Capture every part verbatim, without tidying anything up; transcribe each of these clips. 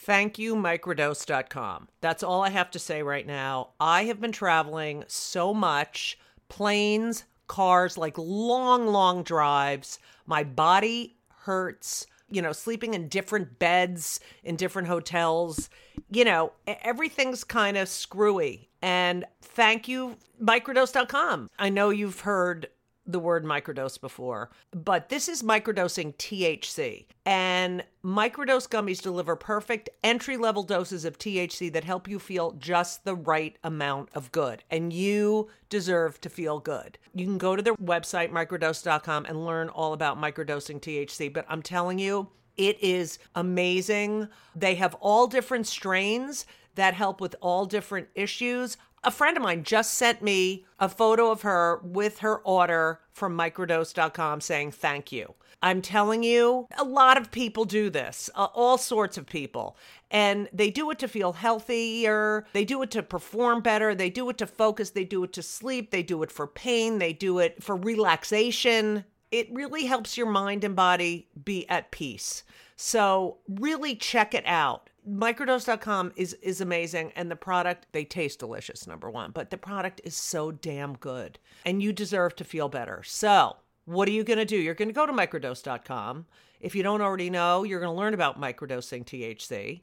Thank you, microdose dot com. That's all I have to say right now. I have been traveling so much, planes, cars, like long, long drives. My body hurts, you know, sleeping in different beds in different hotels. You know, everything's kind of screwy. And thank you, microdose dot com. I know you've heard the word microdose before, but this is microdosing T H C. And microdose gummies deliver perfect entry-level doses of T H C that help you feel just the right amount of good. And you deserve to feel good. You can go to their website, microdose dot com, and learn all about microdosing T H C. But I'm telling you, it is amazing. They have all different strains that help with all different issues. A friend of mine just sent me a photo of her with her order from microdose dot com saying thank you. I'm telling you, a lot of people do this, uh, all sorts of people. And they do it to feel healthier. They do it to perform better. They do it to focus. They do it to sleep. They do it for pain. They do it for relaxation. It really helps your mind and body be at peace. So really check it out. microdose dot com is, is amazing. And the product, they taste delicious, number one. But the product is so damn good. And you deserve to feel better. So what are you going to do? You're going to go to microdose dot com. If you don't already know, you're going to learn about microdosing T H C.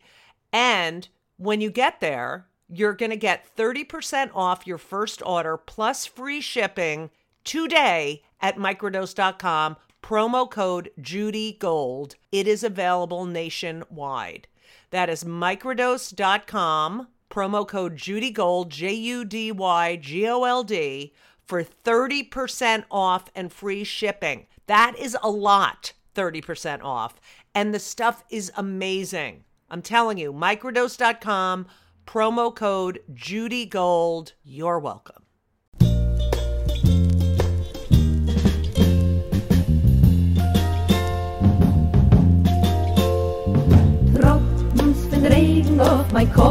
And when you get there, you're going to get thirty percent off your first order plus free shipping today at microdose dot com. Promo code Judy Gold. It is available nationwide. That is microdose dot com, promo code Judy Gold, J U D Y G O L D, for thirty percent off and free shipping. That is a lot, thirty percent off. And the stuff is amazing. I'm telling you, microdose dot com, promo code Judy Gold. You're welcome. Regen auf mein Kopf.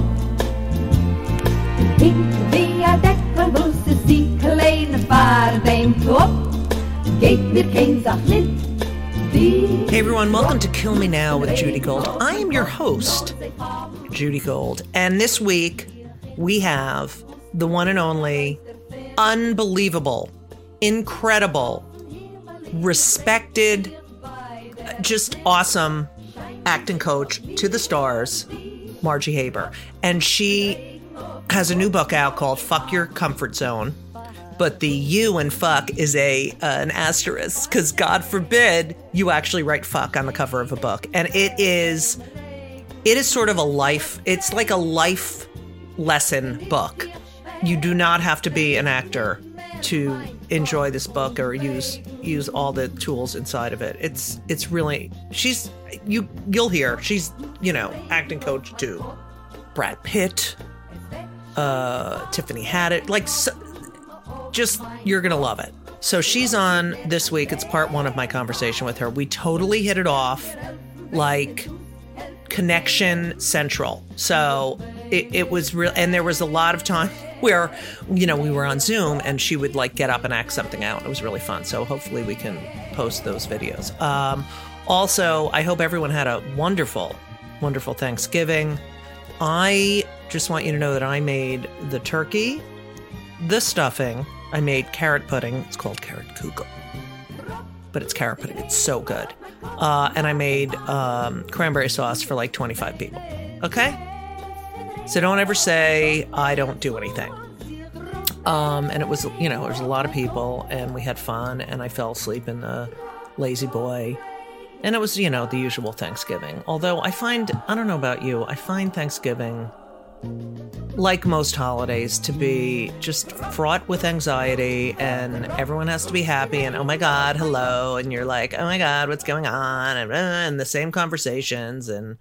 Hinten wie ein Deckel muss es die kleine Fahrt dem Top. Geht mir kein Sach mit. Hey everyone, welcome to Kill Me Now with Judy Gold. I am your host, Judy Gold. And this week, we have the one and only, unbelievable, incredible, respected, just awesome acting coach to the stars, Margie Haber. And she has a new book out called Fuck Your Comfort Zone. But the you in fuck is a uh, an asterisk, because God forbid you actually write fuck on the cover of a book. And it is, it is sort of a life, it's like a life lesson book. You do not have to be an actor to enjoy this book or use use all the tools inside of it. It's it's really, she's, you you'll hear she's, you know, acting coach to Brad Pitt, uh, Tiffany Haddish, like so, just, you're gonna love it. So she's on this week. It's part one of my conversation with her. We totally hit it off like connection central. So it, it was real, and there was a lot of time where, you know, we were on Zoom and she would like get up and act something out. It was really fun. So hopefully we can post those videos. Um, also, I hope everyone had a wonderful, wonderful Thanksgiving. I just want you to know that I made the turkey, the stuffing. I made carrot pudding. It's called carrot kugel, but it's carrot pudding. It's so good. Uh, and I made um, cranberry sauce for like twenty-five people. Okay? So don't ever say I don't do anything. Um, and it was, you know, there was a lot of people and we had fun and I fell asleep in the lazy boy. And it was, you know, the usual Thanksgiving. Although I find, I don't know about you, I find Thanksgiving, like most holidays, to be just fraught with anxiety and everyone has to be happy and, oh my God, hello. And you're like, oh my God, what's going on? And, uh, and the same conversations. And,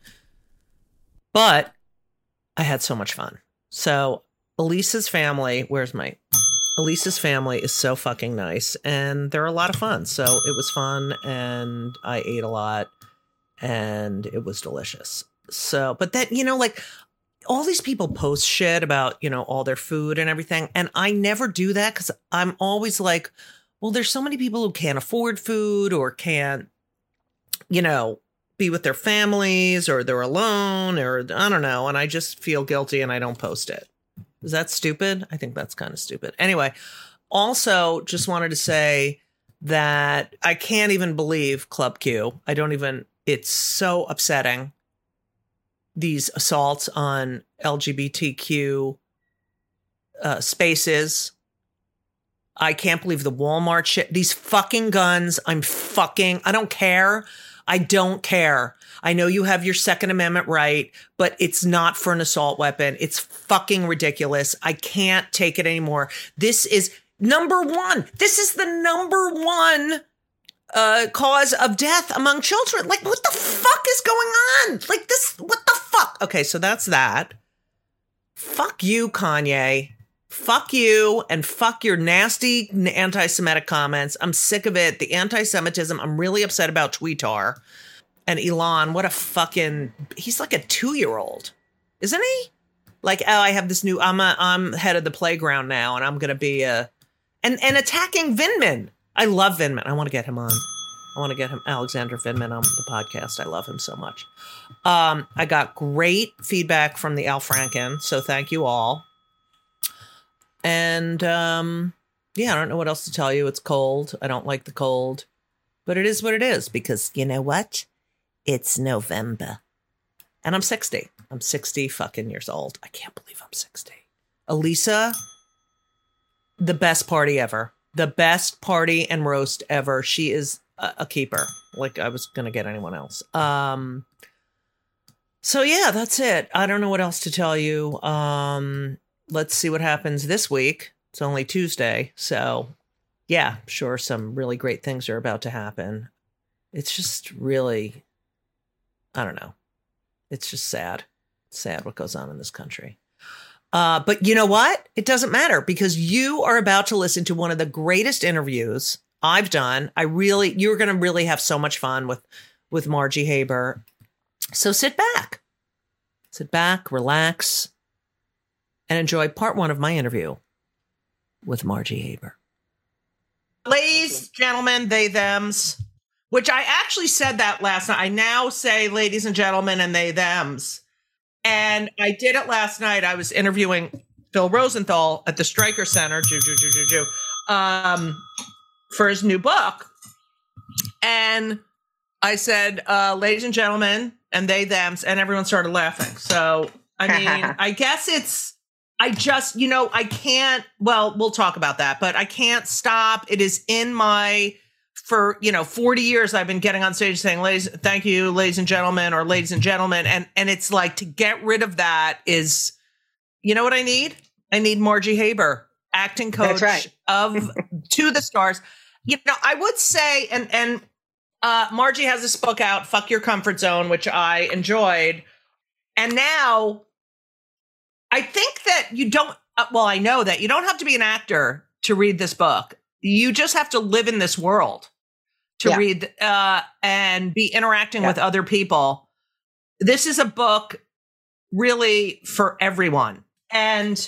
but I had so much fun. So Elisa's family, where's my, Elisa's family is so fucking nice and they're a lot of fun. So it was fun and I ate a lot and it was delicious. So, but that, you know, like all these people post shit about, you know, all their food and everything. And I never do that because I'm always like, well, there's so many people who can't afford food or can't, you know, be with their families or they're alone or I don't know. And I just feel guilty and I don't post it. Is that stupid? I think that's kind of stupid. Anyway, also just wanted to say that I can't even believe Club Q. I don't even, it's so upsetting. These assaults on L G B T Q uh, spaces. I can't believe the Walmart shit. These fucking guns. I'm fucking, I don't care. I don't care. I know you have your Second Amendment right, but it's not for an assault weapon. It's fucking ridiculous. I can't take it anymore. This is number one. This is the number one uh, cause of death among children. Like, what the fuck is going on? Like this, what the fuck? Okay, so that's that. Fuck you, Kanye. Fuck you and fuck your nasty anti-Semitic comments. I'm sick of it. The anti-Semitism. I'm really upset about Tweetar. And Elon, what a fucking, he's like a two-year-old, isn't he? Like, oh, I have this new, I'm a, I'm head of the playground now and I'm going to be a, and, and attacking Vindman. I love Vindman. I want to get him on. I want to get him, Alexander Vindman, on the podcast. I love him so much. Um, I got great feedback from the Al Franken. So thank you all. And, um, yeah, I don't know what else to tell you. It's cold. I don't like the cold, but it is what it is because you know what? It's November and I'm sixty. I'm sixty fucking years old. I can't believe I'm sixty. Elisa, the best party ever. The best party and roast ever. She is a, a keeper. Like I was going to get anyone else. Um, so yeah, that's it. I don't know what else to tell you. Um, Let's see what happens this week. It's only Tuesday. So, yeah, sure, some really great things are about to happen. It's just really, I don't know. It's just sad. It's sad what goes on in this country. Uh, but you know what? It doesn't matter because you are about to listen to one of the greatest interviews I've done. I really, you're going to really have so much fun with, with Margie Haber. So sit back. Sit back, relax, and enjoy part one of my interview with Margie Haber. Ladies, gentlemen, they, thems, which I actually said that last night. I now say ladies and gentlemen and they, thems. And I did it last night. I was interviewing Phil Rosenthal at the Stryker Center, Jew, Jew, Jew, Jew, Jew, um, for his new book. And I said, uh, ladies and gentlemen and they, thems, and everyone started laughing. So, I mean, I guess it's, I just, you know, I can't, well, we'll talk about that, but I can't stop. It is in my, for, you know, forty years, I've been getting on stage saying, ladies, thank you, ladies and gentlemen, or ladies and gentlemen. And, and it's like to get rid of that is, you know what I need? I need Margie Haber, acting coach right. of To the Stars. You know, I would say, and, and uh, Margie has this book out, Fuck Your Comfort Zone, which I enjoyed. And now, I think that you don't, uh, well, I know that you don't have to be an actor to read this book. You just have to live in this world to yeah. read uh, and be interacting yeah. with other people. This is a book really for everyone. And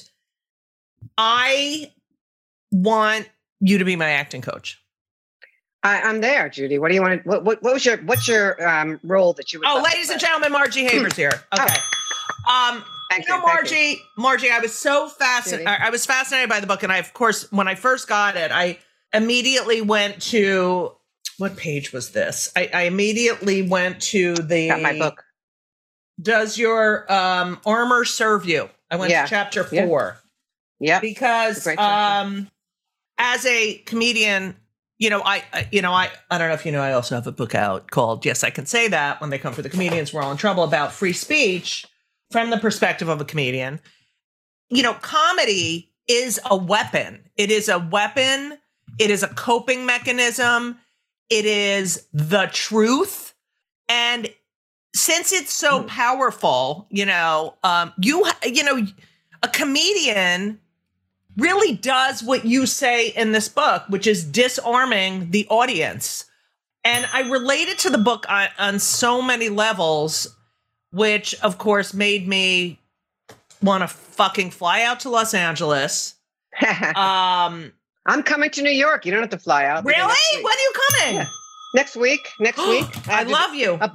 I want you to be my acting coach. I, I'm there, Judy. What do you want to, what, what, what was your, what's your um, role that you would Oh, ladies and gentlemen, Margie Haber's here. Okay. Oh. Um, Thank you know, you, Margie, you. Margie, I was so fascinated. I was fascinated by the book. And I, of course, when I first got it, I immediately went to, what page was this? I, I immediately went to the, got my book. Does your um, armor serve you? I went yeah. to chapter four. Yeah. Yep. Because um, as a comedian, you know, I, I, you know, I, I don't know if you know, I also have a book out called Yes, I Can Say That. When they come for the comedians, we're all in trouble, about free speech from the perspective of a comedian. You know, comedy is a weapon. It is a weapon. It is a coping mechanism. It is the truth. And since it's so mm. powerful, you know, um, you, you know, a comedian really does what you say in this book, which is disarming the audience. And I related to the book on, on so many levels, which of course made me want to fucking fly out to Los Angeles. um, I'm coming to New York. You don't have to fly out. Really? When are you coming? Yeah. Next week. Next week. I, I love you. A book.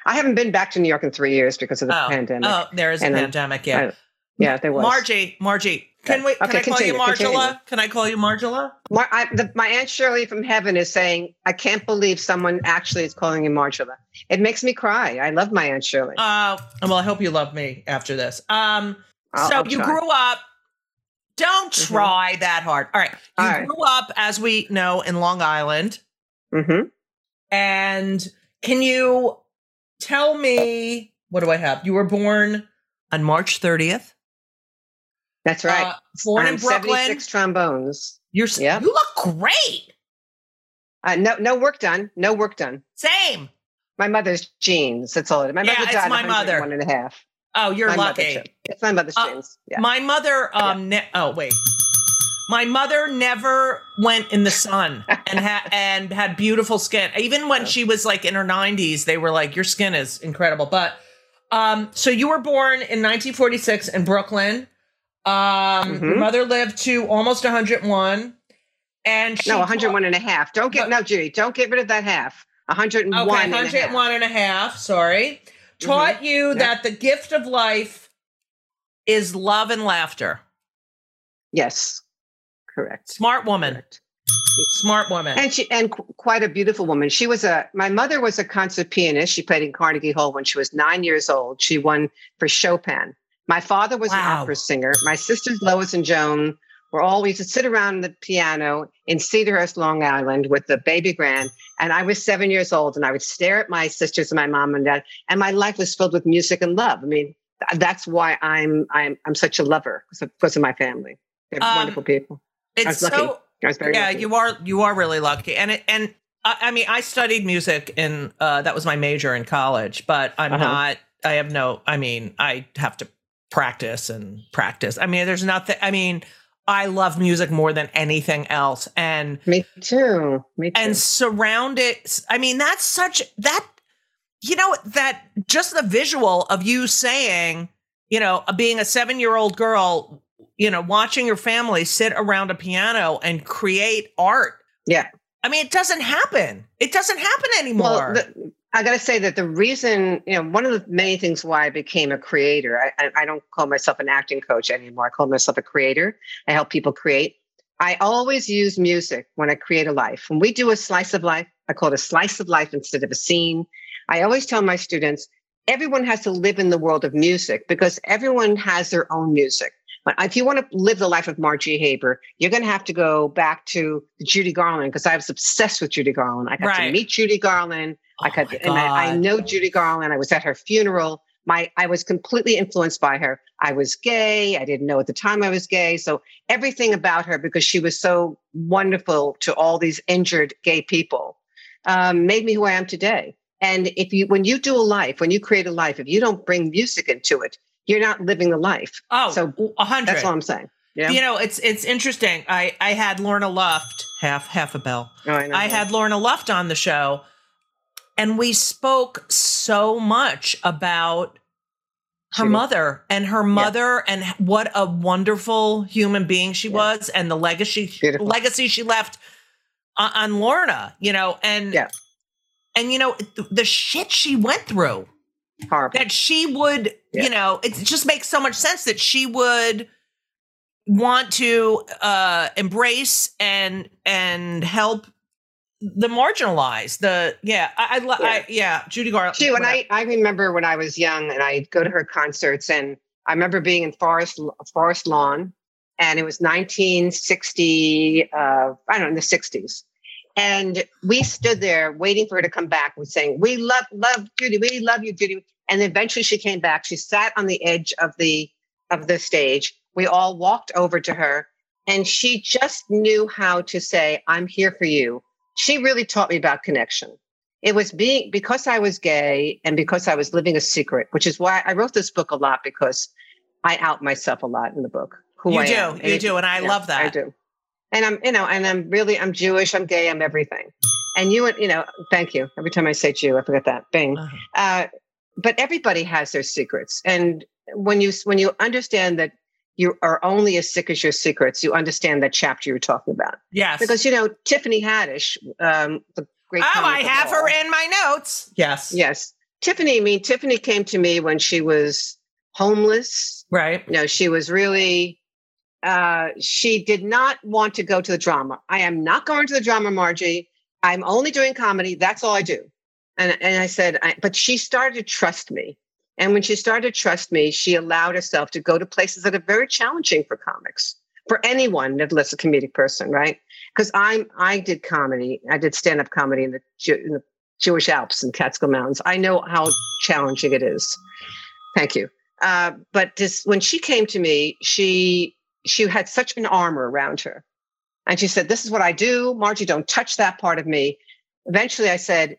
I haven't been back to New York in three years because of the Oh, pandemic. oh, there is a And, um, pandemic. Yeah. I- yeah, there was. Margie, Margie, can we? Can Okay, I call continue, you Margula? continue. Can I call you Margula? Mar- I, the, my Aunt Shirley from heaven is saying, I can't believe someone actually is calling you Margula. It makes me cry. I love my Aunt Shirley. Uh, well, I hope you love me after this. Um, I'll- so I'll you try. grew up. Don't Mhm. try that hard. All right. You All right. grew up, as we know, in Long Island. Mm-hmm. And can you tell me, what do I have? You were born on March thirtieth. That's right. Uh, born I'm in Brooklyn. seventy-six trombones. You're, Yep. You look great. Uh, no, no work done. No work done. Same. My mother's genes. That's all it is. My Yeah, mother it's died my at mother. one and a half. Oh, you're My mother, lucky. too. It's my mother's Uh, genes. Yeah. My mother, um, ne- oh wait, my mother never went in the sun and had and had beautiful skin. Even when she was like in her nineties, they were like, "Your skin is incredible." But um, so you were born in nineteen forty-six in Brooklyn. Um, Your Mhm. mother lived to almost one hundred one, and she no, one hundred one and a half. Don't get, But- no, Judy, don't get rid of that half. one hundred one Okay, and a half. one hundred one and a half. Sorry. Taught you Yep. that the gift of life is love and laughter. Yes. Correct. Smart woman. Correct. Smart woman. And she and qu- quite a beautiful woman. She was a my mother was a concert pianist. She played in Carnegie Hall when she was nine years old. She won for Chopin. My father was Wow. an opera singer. My sisters Lois and Joan were all we used to sit around the piano in Cedarhurst, Long Island, with the baby grand. And I was seven years old, and I would stare at my sisters and my mom and dad. And my life was filled with music and love. I mean, th- that's why I'm I'm I'm such a lover because of, because of my family. They're Um, wonderful people. I It's was lucky. so I was very yeah, lucky. you are you are really lucky. And it and I, I mean, I studied music in uh, that was my major in college, but I'm Uh-huh. not. I have no. I mean, I have to practice and practice. I mean, there's nothing. I mean, I love music more than anything else, and Me too. Me too. and surround it. I mean, that's such that. You know that just the visual of you saying, you know, being a seven year old girl, you know, watching your family sit around a piano and create art. Yeah. I mean, it doesn't happen. It doesn't happen anymore. Well, the, I got to say that the reason, you know, one of the many things why I became a creator, I, I, I don't call myself an acting coach anymore. I call myself a creator. I help people create. I always use music when I create a life. When we do a slice of life, I call it a slice of life instead of a scene. I always tell my students, everyone has to live in the world of music because everyone has their own music. But if you want to live the life of Margie Haber, you're going to have to go back to Judy Garland because I was obsessed with Judy Garland. I got Right. to meet Judy Garland. Oh I got, my and I, I God. know Judy Garland. I was at her funeral. My, I was completely influenced by her. I was gay. I didn't know at the time I was gay. So everything about her, because she was so wonderful to all these injured gay people, um, made me who I am today. And if you, when you do a life, when you create a life, if you don't bring music into it, you're not living the life. oh, so a hundred. That's all I'm saying. Yeah. You know, it's it's interesting. I I had Lorna Luft, half half a bell. Oh, I know. I had Lorna Luft on the show, and we spoke so much about her She did. mother and her mother and what a wonderful human being she Yeah. was and the legacy Beautiful. legacy she left on, on Lorna, you know, and Yeah. and you know the, the shit she went through, Horrible. that she would, Yeah. you know, it just makes so much sense that she would want to uh embrace and and help the marginalized. The yeah, I, I, Yeah. I yeah, Judy Garland. She, when I, I remember when I was young and I'd go to her concerts, and I remember being in Forest Forest Lawn, and it was nineteen sixty, uh, I don't know, in the sixties. And we stood there waiting for her to come back. We're saying, we love, love Judy. We love you, Judy. And eventually she came back. She sat on the edge of the, of the stage. We all walked over to her, and she just knew how to say, I'm here for you. She really taught me about connection. It was being, because I was gay and because I was living a secret, which is why I wrote this book a lot, because I out myself a lot in the book. Who You I do, am. you it- do, and I yeah, love that. I do. And I'm, you know, and I'm really, I'm Jewish, I'm gay, I'm everything. And you, you know, thank you. Every time I say Jew, I forget that. Bing. Uh-huh. Uh, but everybody has their secrets. And when you, when you understand that you are only as sick as your secrets, you understand that chapter you're talking about. Yes. Because, you know, Tiffany Haddish, um, the great oh, comic I of have all- her in my notes. Yes. Yes. Tiffany, I mean, Tiffany came to me when she was homeless. Right. You know, she was really, uh, she did not want to go to the drama. I am not going to the drama, Margie. I'm only doing comedy. That's all I do. And, and I said, I, but she started to trust me. And when she started to trust me, she allowed herself to go to places that are very challenging for comics, for anyone that lives a comedic person, right? Because I'm, I did comedy. I did stand-up comedy in the, in the Jewish Alps and Catskill Mountains. I know how challenging it is. Thank you. Uh, but this, when she came to me, she she had such an armor around her. And she said, this is what I do. Margie, don't touch that part of me. Eventually I said,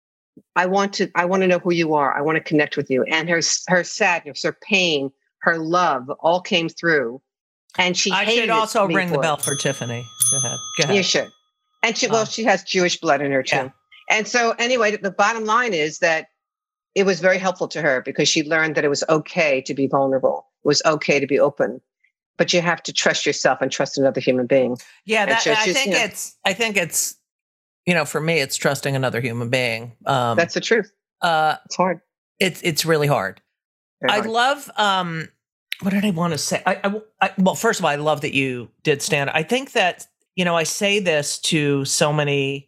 I want to, I want to know who you are. I want to connect with you. And her, her sadness, her pain, her love all came through. And she I hated should also me ring for the bell it. for Tiffany. Go ahead. Go ahead. You should. And she, well, Oh. she has Jewish blood in her too. Yeah. And so anyway, the bottom line is that it was very helpful to her because she learned that it was okay to be vulnerable. It was okay to be open, but you have to trust yourself and trust another human being. Yeah, And that, so I she's, think you know, it's. I think it's. You know, for me, it's trusting another human being. Um, that's the truth. uh, It's hard. it's it's really hard. Very I hard. love. Um, what did I want to say? I, I, I well, first of all, I love that you did stand. I think that you know, I say this to so many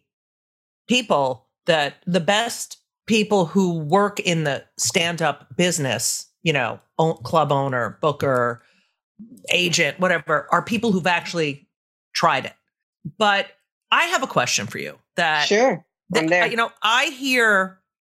people that the best people who work in the stand-up business, you know, own, club owner, booker, agent, whatever, are people who've actually tried it. But I have a question for you that, Sure. that I'm there. you know, I hear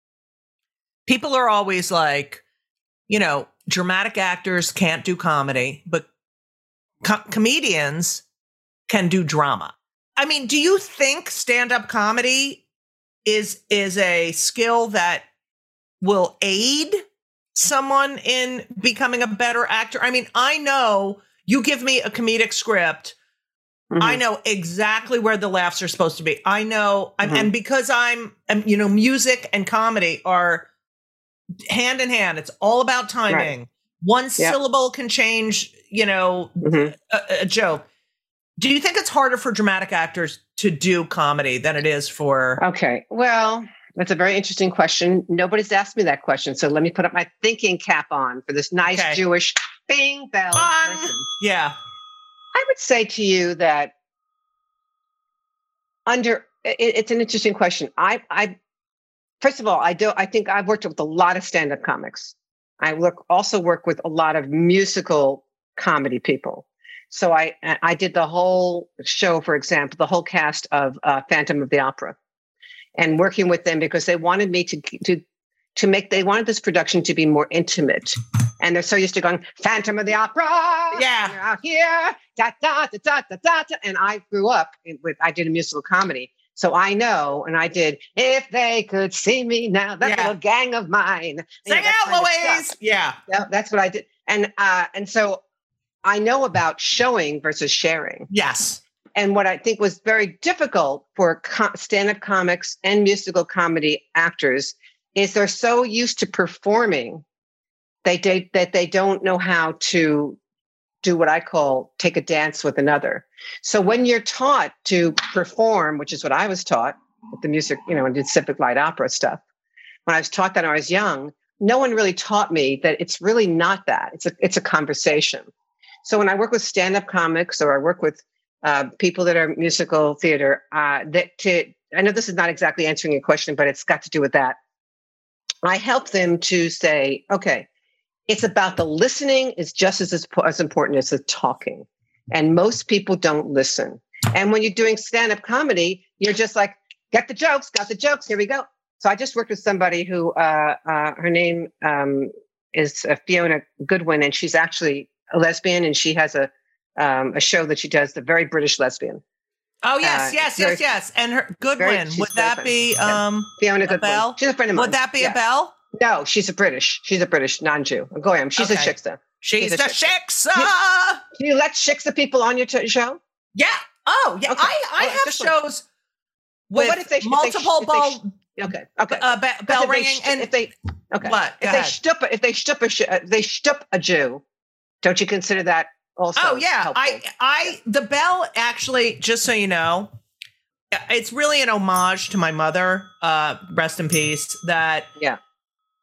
people are always like, you know, dramatic actors can't do comedy, but co- comedians can do drama. I mean, do you think stand-up comedy is is a skill that will aid someone in becoming a better actor? I mean, I know you give me a comedic script, Mhm. I know exactly where the laughs are supposed to be. I know, I'm, Mhm. and because I'm, um, you know, music and comedy are hand in hand. It's all about timing. One syllable can change, you know, Mhm. a, a joke. Do you think it's harder for dramatic actors to do comedy than it is for? Okay. Well, that's a very interesting question. Nobody's asked me that question. So let me put up my thinking cap on for this nice Okay. Jewish bing bell Fun. person. Yeah. I would say to you that under it, it's an interesting question. I, I, first of all, I do. I think I've worked with a lot of stand-up comics. I work also work with a lot of musical comedy people. So I, I did the whole show, for example, the whole cast of uh, Phantom of the Opera, and working with them because they wanted me to to to make. They wanted this production to be more intimate, and they're so used to going Phantom of the Opera. Yeah. You're out here, da da da da da da. da. And I grew up with. I did a musical comedy, so I know. And I did. If they could see me now, that Yeah. little gang of mine. You know, Sing that out, kind of Louise. stuff. Yeah. Yeah, that's what I did, and uh, and so I know about showing versus sharing. Yes. And what I think was very difficult for co- stand-up comics and musical comedy actors is they're so used to performing they, they that they don't know how to do what I call take a dance with another. So when you're taught to perform, which is what I was taught with the music, you know, and did civic light opera stuff. When I was taught that when I was young, no one really taught me that it's really not that. It's a it's a conversation. So when I work with stand-up comics or I work with uh, people that are musical theater, uh, that to I know this is not exactly answering your question, but it's got to do with that. I help them to say, okay, it's about the listening is just as, as important as the talking. And most people don't listen. And when you're doing stand-up comedy, you're just like, get the jokes, got the jokes, here we go. So I just worked with somebody who, uh, uh, her name um, is uh, Fiona Goodwin, and she's actually a lesbian, and she has a um, a show that she does, the Very British Lesbian. Oh yes, Uh, yes, very- yes, yes. And her very- Goodwin. she's Would very that funny. be Yeah. um Fiona a Goodwin. Bell? She's a friend of mine. Would that be Yeah. a Bell? No, she's a British. She's a British non-Jew. A goyim. She's a Okay. shiksa. She's She's a the shiksa. shiksa. Do you let shiksa people on your t- show? Yeah. Oh, yeah. Okay. I I Well, have just like- shows Well, with what if they- if they- multiple if they- ball Okay. Okay. uh, be- But bell if they ringing sh- and if they okay what? if Go they ahead. shtup a- if they shtup a sh- uh, they shtup a Jew, don't you consider that also? Oh yeah, helpful? I I the bell actually, just so you know, it's really an homage to my mother, uh rest in peace, that Yeah.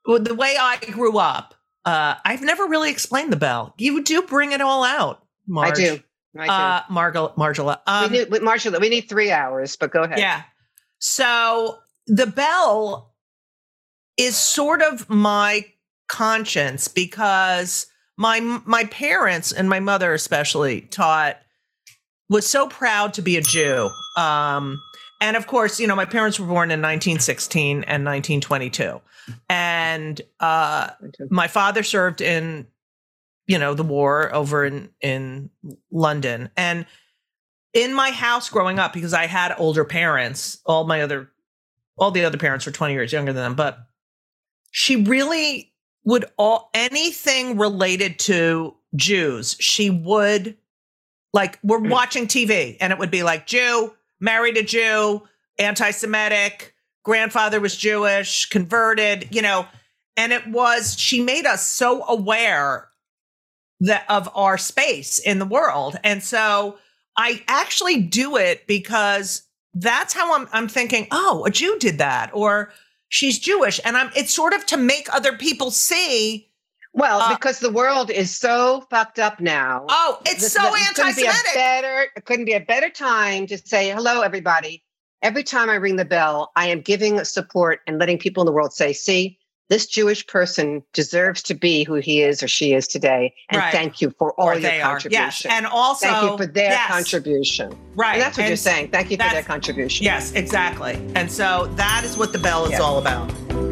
Well, the way I grew up, uh, I've never really explained the bell. You do bring it all out, Marge. I do. I do. Uh, Margla, Margela. Um, we need, with Margela, we need three hours, but go ahead. Yeah. So the bell is sort of my conscience because my my parents and my mother especially taught was so proud to be a Jew. Um, and of course, you know, my parents were born in nineteen sixteen and nineteen twenty-two. And uh, my father served in, you know, the war over in, in London. And in my house growing up, because I had older parents, all my other, all the other parents were twenty years younger than them, but she really would all, anything related to Jews, she would, like, we're watching T V and it would be like Jew, married a Jew, anti-Semitic, grandfather was Jewish, converted, you know, and it was, she made us so aware that of our space in the world. And so I actually do it because that's how I'm, I'm thinking, oh, a Jew did that, or she's Jewish. And I'm, it's sort of to make other people see. Well, uh, because the world is so fucked up now. Oh, it's this, so this anti-Semitic. Couldn't be a better, it couldn't be a better time to say, hello, everybody. Every time I ring the bell, I am giving support and letting people in the world say, see, this Jewish person deserves to be who he is or she is today. And Right. thank you for all Or your they are. contribution. Yes. And also, thank you for their yes. contribution. Right. And that's what And you're saying. Thank you for that's- their contribution. Yes, exactly. And so that is what the bell is Yeah. all about.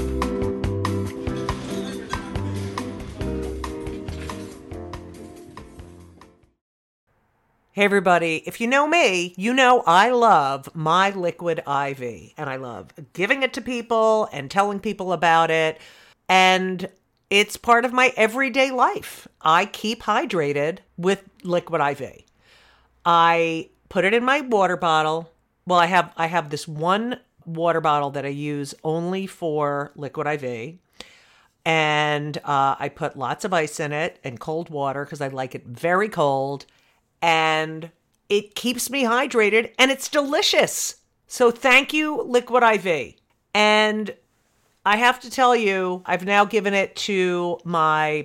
Hey, everybody. If you know me, you know I love my Liquid I V, and I love giving it to people and telling people about it. And it's part of my everyday life. I keep hydrated with Liquid I V. I put it in my water bottle. Well, I have I have this one water bottle that I use only for Liquid I V. And uh, I put lots of ice in it and cold water because I like it very cold. And it keeps me hydrated and it's delicious. So thank you, Liquid I V. And I have to tell you, I've now given it to my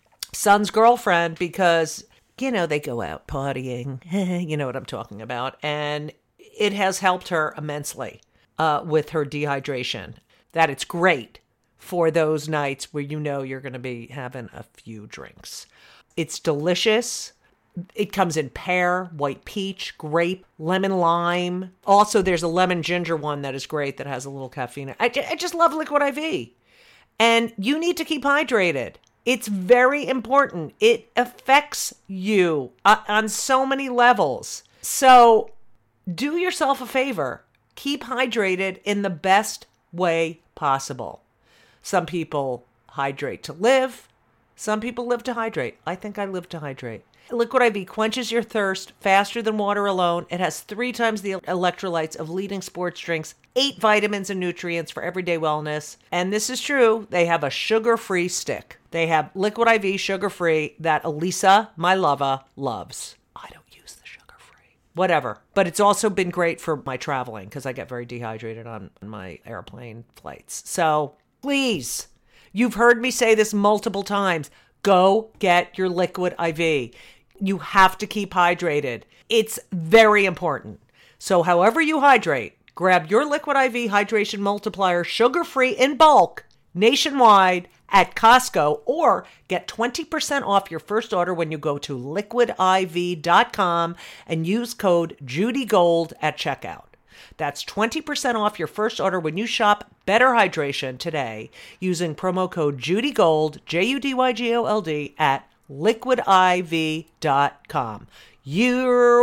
son's girlfriend because, you know, they go out partying. You know what I'm talking about. And it has helped her immensely uh, with her dehydration. That it's great for those nights where you know you're going to be having a few drinks. It's delicious. It comes in pear, white peach, grape, lemon lime. Also, there's a lemon ginger one that is great that has a little caffeine. I, I just love Liquid I V. And you need to keep hydrated. It's very important. It affects you uh, on so many levels. So do yourself a favor. Keep hydrated in the best way possible. Some people hydrate to live. Some people live to hydrate. I think I live to hydrate. Liquid I V quenches your thirst faster than water alone. It has three times the electrolytes of leading sports drinks, eight vitamins and nutrients for everyday wellness. And this is true. They have a sugar-free stick. They have Liquid I V sugar-free that Elisa, my lover, loves. I don't use the sugar-free. Whatever. But it's also been great for my traveling because I get very dehydrated on my airplane flights. So please, you've heard me say this multiple times. Go get your Liquid I V. You have to keep hydrated. It's very important. So however you hydrate, grab your Liquid I V Hydration Multiplier sugar-free in bulk nationwide at Costco or get twenty percent off your first order when you go to liquid I V dot com and use code JudyGold at checkout. That's twenty percent off your first order when you shop Better Hydration today using promo code JudyGold, J U D Y G O L D, at liquid I V dot com. You're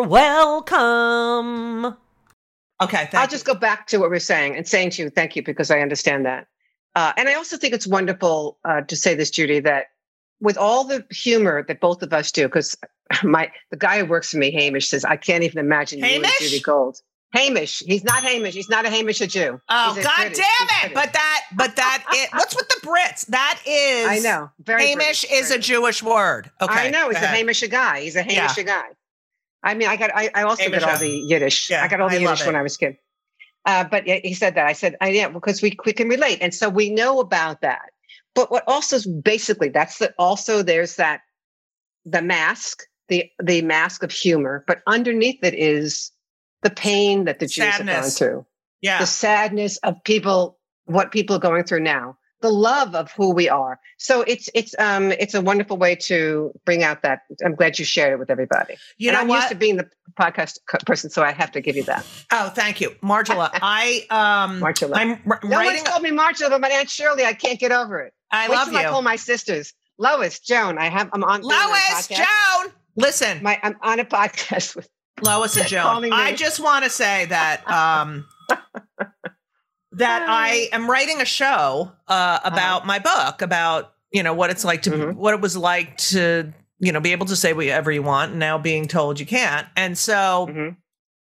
welcome. Okay, I'll just go back to what we're saying and saying to you, thank you, because I understand that. Uh, and I also think it's wonderful uh, to say this, Judy, that with all the humor that both of us do, because my the guy who works for me, Hamish, says, I can't even imagine Hamish? you and Judy Gold. Hamish. He's not Hamish. He's not a Hamish a Jew. Oh, He's a God British. damn He's it. But that, but that, is, what's with the Brits? That is, I know. Very Hamish British, is very a Jewish word. Okay. I know. He's go a ahead. Hamish guy. He's a Hamish Yeah. guy. I mean, I got, I, I also Hamish. got all the Yiddish. Yeah, I got all the I love Yiddish it. when I was a kid. Uh, but yeah, he said that. I said, I, yeah, because we, we can relate. And so we know about that. but what also is basically that's the also there's that the mask, the the mask of humor, but underneath it is the pain that the Jews have gone Sadness. through. Yeah. The sadness of people, what people are going through now, the love of who we are. So it's it's um it's a wonderful way to bring out that. I'm glad you shared it with everybody. You and know I'm what? used to being the podcast co- person, so I have to give you that. Oh, thank you, Margela. I um, Margela. I'm r- No writing. one's called me Marshall, but my Aunt Shirley, I can't get over it. I Wait love till I call you, my sisters, Lois, Joan. I have I'm on doing a Lois, podcast. Joan. Listen, My I'm on a podcast with Lois and Joan. calling me. I just want to say that um, that I am writing a show uh, about Uh-huh. my book, about you know what it's like to Mhm. what it was like to you know be able to say whatever you want, and now being told you can't. And so Mhm.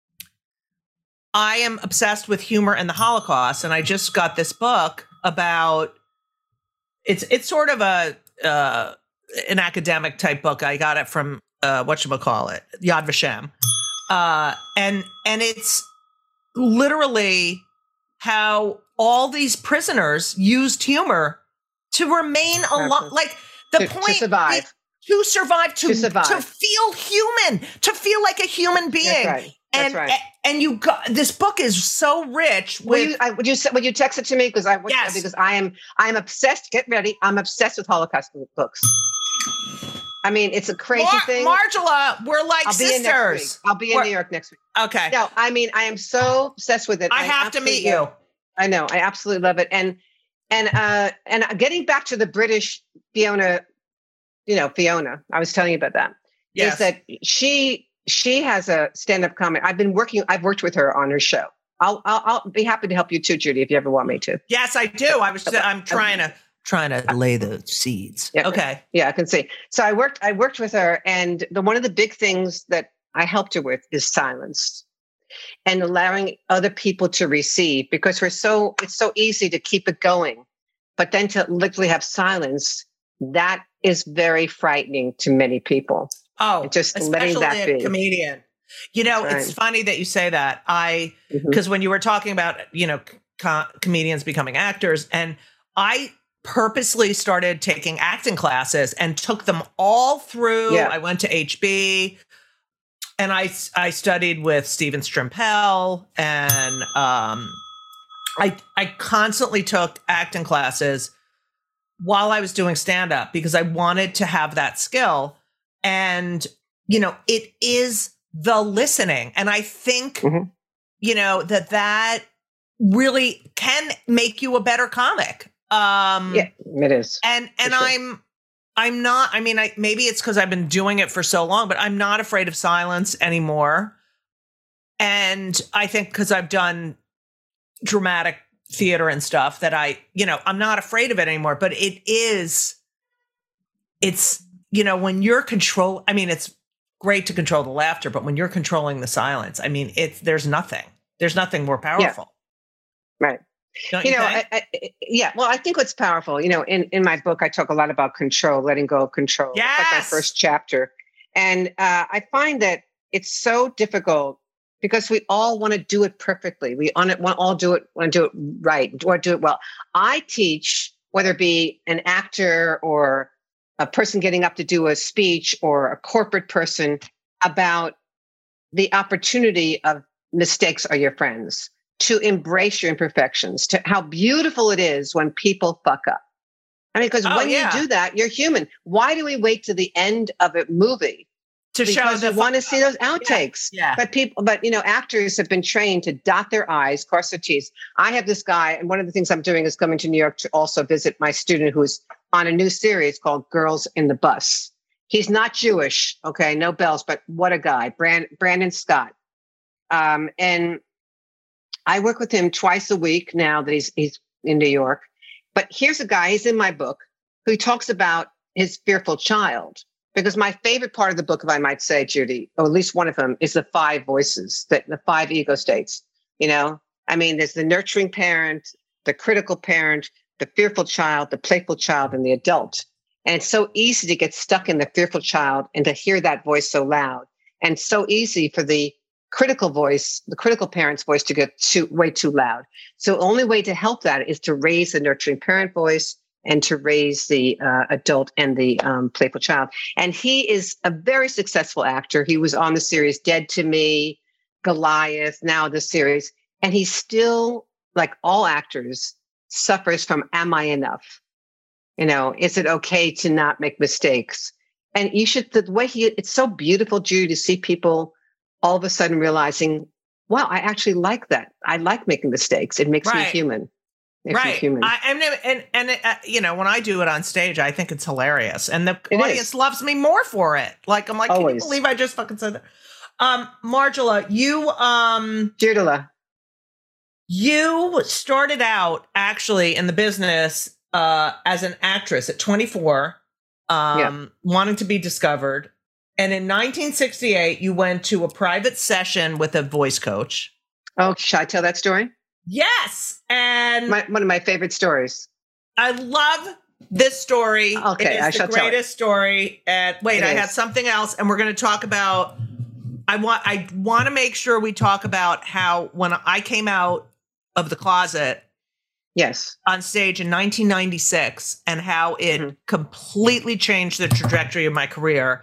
I am obsessed with humor and the Holocaust, and I just got this book about it's it's sort of a uh, an academic type book. I got it from uh, whatchamacallit, Yad Vashem. Uh, and and it's literally how all these prisoners used humor to remain alive. Absolutely. Like the To- point to survive. to survive, to, To survive. to feel human, to feel like a human being. That's right. That's and, right. and you got this book is so rich Will with you, I, would you would you text it to me because I would- Yes. because I am I am obsessed. Get ready, I'm obsessed with Holocaust books. I mean, it's a crazy Mar- thing. Margela, we're like I'll be in next week. sisters. I'll be in We're- New York next week. Okay. No, I mean, I am so obsessed with it. I have to meet absolutely you. love it. I know, I absolutely love it. And and uh and getting back to the British Fiona, you know, Fiona, I was telling you about that. Yes. Is that she she has a stand-up comedy. I've been working, I've worked with her on her show. I'll I'll, I'll be happy to help you too, Judy, if you ever want me to. Yes, I do. I was. I'm trying to trying to lay the seeds. Yeah. Okay. Yeah, I can see. So I worked, I worked with her, and the one of the big things that I helped her with is silence and allowing other people to receive, because we're so it's so easy to keep it going, but then to literally have silence, that is very frightening to many people. Oh, Just letting especially that a be. comedian. You know, Right. it's funny that you say that. I Mhm. because when you were talking about you know co- comedians becoming actors, and I purposely started taking acting classes and took them all through. Yeah. I went to H B, and I I studied with Stephen Strimpell, and um, I I constantly took acting classes while I was doing stand up because I wanted to have that skill. And you know, it is the listening, and I think Mhm. you know that that really can make you a better comic. Um, Yeah, it is. and and sure. I'm I'm not. I mean, I maybe it's because I've been doing it for so long, but I'm not afraid of silence anymore. And I think because I've done dramatic theater and stuff that I, you know, I'm not afraid of it anymore. But it is, it's you know, when you're control. I mean, it's great to control the laughter, but when you're controlling the silence, I mean, it's there's nothing. There's nothing more powerful. Right. Don't You you know, think? I, I, yeah. Well, I think what's powerful, you know, in, in my book, I talk a lot about control, letting go of control. It's like my Yes. first chapter. And uh, I find that it's so difficult because we all want to do it perfectly. We want to all do it, want to do it right, or do it well. I teach, whether it be an actor or a person getting up to do a speech or a corporate person, about the opportunity of mistakes are your friends, to embrace your imperfections, to how beautiful it is when people fuck up. I mean, because Oh, when yeah. you do that, you're human. Why do we wait to the end of a movie? To show Because the we want to see those outtakes. Yeah. But people, but you know, actors have been trained to dot their I's, cross their T's. I have this guy, and one of the things I'm doing is coming to New York to also visit my student who's on a new series called Girls in the Bus. He's not Jewish, okay, no bells, but what a guy, Brand, Brandon Scott. Um, and I work with him twice a week now that he's he's in New York. But here's a guy, he's in my book, who talks about his fearful child. Because my favorite part of the book, if I might say, Judy, or at least one of them, is the five voices, that the five ego states. You know, I mean, there's the nurturing parent, the critical parent, the fearful child, the playful child, and the adult. And it's so easy to get stuck in the fearful child and to hear that voice so loud. And so easy for the critical voice, the critical parent's voice, to get too way too loud. So the only way to help that is to raise the nurturing parent voice and to raise the uh, adult and the um, playful child. And he is a very successful actor. He was on the series Dead to Me, Goliath, now the series. And he still, like all actors, suffers from, am I enough? You know, is it okay to not make mistakes? And you should, the way he, it's so beautiful, Judy, to see people all of a sudden realizing, wow, I actually like that. I like making mistakes. It makes Right. me human. Makes right. me human. I, and, and, and uh, you know, when I do it on stage, I think it's hilarious. And the It audience is. loves me more for it. Like, I'm like, can you Always. believe I just fucking said that? Um, Margela, you, um, Judula. you started out actually in the business uh, as an actress at twenty-four, um, Yeah. wanting to be discovered. And in nineteen sixty-eight, you went to a private session with a voice coach. Oh, should I tell that story? Yes. And My, one of my favorite stories. I love this story. Okay, it is I the shall tell it. greatest story. And wait, It I is. had something else, and we're going to talk about. I want. I want to make sure we talk about how when I came out of the closet Yes. on stage in nineteen ninety-six, and how it Mhm. completely changed the trajectory of my career.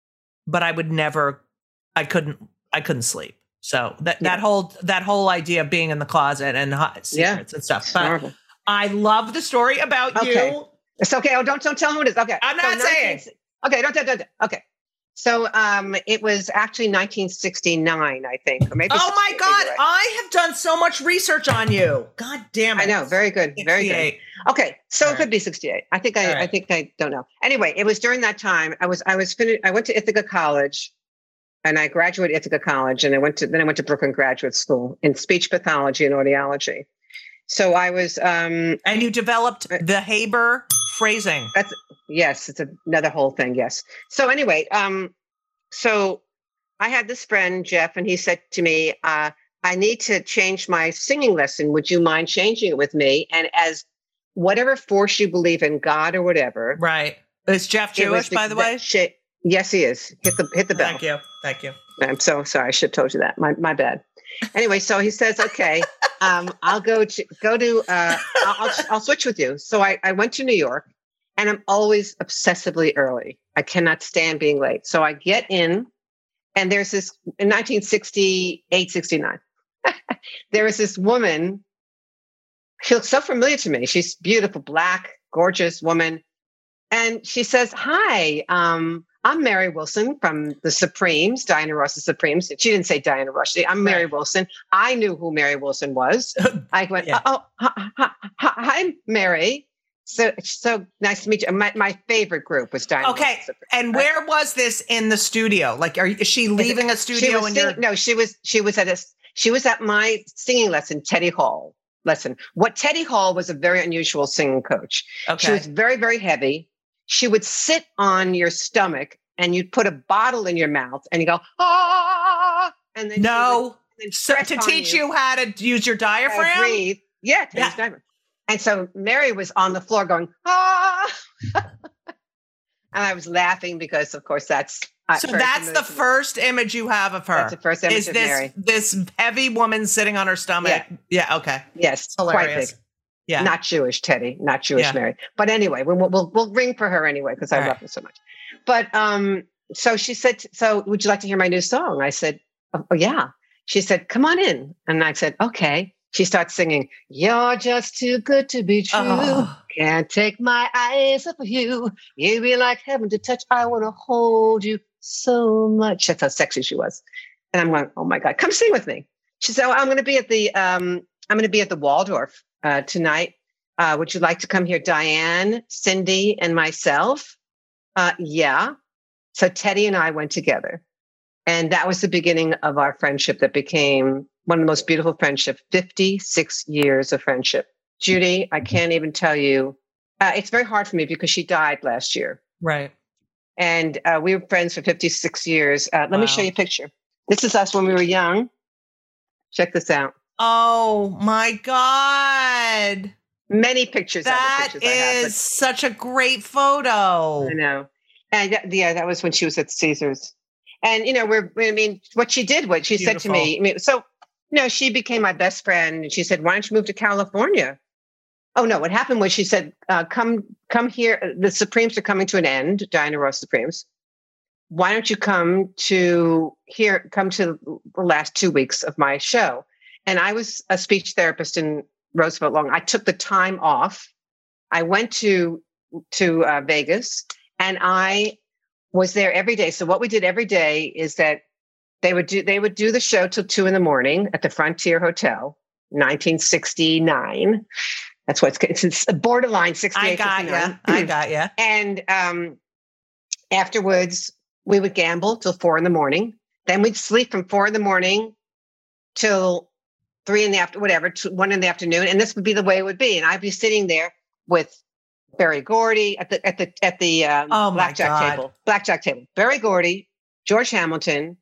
But I would never. I couldn't. I couldn't sleep. So that Yeah. that whole that whole idea of being in the closet and hot Yeah. secrets and stuff. It's But horrible. I love the story about Okay. you. It's okay. Oh, don't don't tell who it is. Okay. I'm So not saying. nineteen Okay. Don't, don't, don't. Okay. So um, it was actually nineteen sixty-nine, I think, or maybe. Oh my sixty-eight, God, maybe, right. I have done so much research on you. God damn it. I know. Very good. Very good. sixty-eight. Okay, so All it right. could be sixty-eight. I think I, All right. I think I don't know. Anyway, it was during that time. I was I was finished. I went to Ithaca College, and I graduated Ithaca College, and I went to then I went to Brooklyn Graduate School in speech pathology and audiology. So I was um And you developed the Haber phrasing. that's yes, it's another whole thing. Yes. So anyway, um, so I had this friend Jeff, and he said to me, uh, "I need to change my singing lesson. Would you mind changing it with me?" And as whatever force you believe in, God or whatever. Right. Is Jeff It was Jewish, by the way? shit. Yes, he is. Hit the hit the bell. Thank you. Thank you. I'm so sorry. I should have told you that. My my bad. Anyway, so he says, "Okay, um, I'll go to go to. Uh, I'll, I'll I'll switch with you." So I I went to New York, and I'm always obsessively early. I cannot stand being late. So I get in, and there's this in nineteen sixty-eight, sixty-nine. There was this woman. She looks so familiar to me. She's beautiful, black, gorgeous woman. And she says, "Hi, um, I'm Mary Wilson from the Supremes, Diana Ross's Supremes." She didn't say Diana Ross. She- I'm Mary Right. Wilson. I knew who Mary Wilson was. I went, Yeah. "Oh, hi, hi, hi, hi, Mary. So, so nice to meet you." My, my favorite group was Diana Okay. Ross's Supremes. And where was this in the studio? Like, are is she leaving a She studio was and sing- you're no, she was she was at a she was at my singing lesson, Teddy Hall lesson. What Teddy Hall was a very unusual singing coach. okay? She was very, very heavy. She would sit on your stomach and you'd put a bottle in your mouth and you go, ah, and then she would- no. and So press to on teach you how to use your uh, diaphragm. breathe. Yeah, to Yeah. use diaphragm. And so Mary was on the floor going, ah. And I was laughing because, of course, that's uh, So very that's familiar the to me. first image you have of her. That's the first image Is of this Mary. this heavy woman sitting on her stomach? Yeah. okay. Yes, It's quite hilarious. big. Yeah. Not Jewish, Teddy, not Jewish Yeah. Mary. But anyway, we'll, we'll, we'll ring for her anyway because I All love right. her so much. But um, so she said, "So would you like to hear my new song?" I said, "Oh, oh, yeah." She said, "Come on in." And I said, "Okay." She starts singing, "You're just too good to be true. Oh. Can't take my eyes off of you. You be like heaven to touch. I want to hold you so much." That's how sexy she was. And I'm going, "Oh my God, come sing with me." She said, "Oh, I'm going to be at the um, I'm going to be at the Waldorf uh, tonight. Uh, would you like to come here, Diane, Cindy, and myself?" Uh, yeah. So Teddy and I went together, and that was the beginning of our friendship that became one of the most beautiful friendships. fifty-six years of friendship. Judy, I can't even tell you. Uh, it's very hard for me because she died last year. Right. And uh, we were friends for fifty-six years. Uh, let Wow. me show you a picture. This is us when we were young. Check this out. Oh my God. Many pictures. That other pictures I have, is such a great photo. but I know. And that- yeah, that was when she was at Caesars. And, you know, we're, I mean, what she did, what she said to me, I mean, so, you know, she became my best friend. And she said, "Why don't you move to California?" Oh no! What happened was she said, uh, "Come, come here. The Supremes are coming to an end. Diana Ross Supremes. Why don't you come to here? Come to the last two weeks of my show." And I was a speech therapist in Roosevelt Long. I took the time off. I went to to uh, Vegas, and I was there every day. So what we did every day is that they would do they would do the show till two in the morning at the Frontier Hotel, nineteen sixty-nine. That's what it's, it's a borderline sixty-eight. I got you. I got you. And um, afterwards, we would gamble till four in the morning. Then we'd sleep from four in the morning till three in the after, whatever, to one in the afternoon. And this would be the way it would be. And I'd be sitting there with Berry Gordy at the at the at the um, oh blackjack table. Blackjack table. Berry Gordy, George Hamilton,